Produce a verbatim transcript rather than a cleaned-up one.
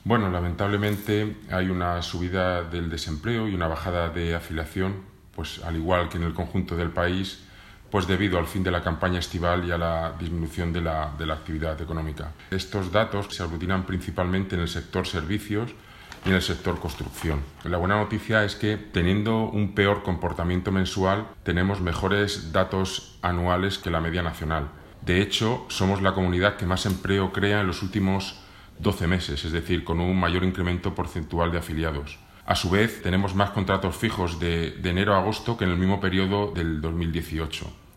Bueno, lamentablemente hay una subida del desempleo y una bajada de afiliación, pues al igual que en el conjunto del país, pues debido al fin de la campaña estival y a la disminución de la, de la actividad económica. Estos datos se aglutinan principalmente en el sector servicios y en el sector construcción. La buena noticia es que, teniendo un peor comportamiento mensual, tenemos mejores datos anuales que la media nacional. De hecho, somos la comunidad que más empleo crea en los últimos doce meses, es decir, con un mayor incremento porcentual de afiliados. A su vez, tenemos más contratos fijos de, de enero a agosto que en el mismo periodo del dos mil dieciocho.